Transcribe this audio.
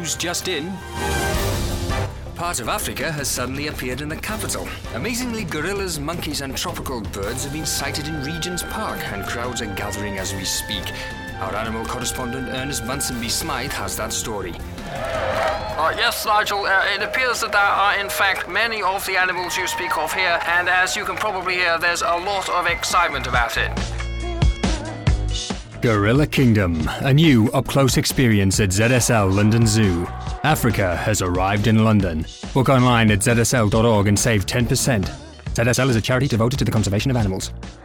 news just in. Part of Africa has suddenly appeared in the capital. Amazingly, gorillas, monkeys and tropical birds have been sighted in Regent's Park, and crowds are gathering as we speak. Our animal correspondent Ernest Munsonby Smythe has that story. Yes, Nigel, it appears that there are in fact many of the animals you speak of here, and as you can probably hear, there's a lot of excitement about it. Gorilla Kingdom, a new up-close experience at ZSL London Zoo. Africa has arrived in London. Book online at zsl.org and save 10%. ZSL is a charity devoted to the conservation of animals.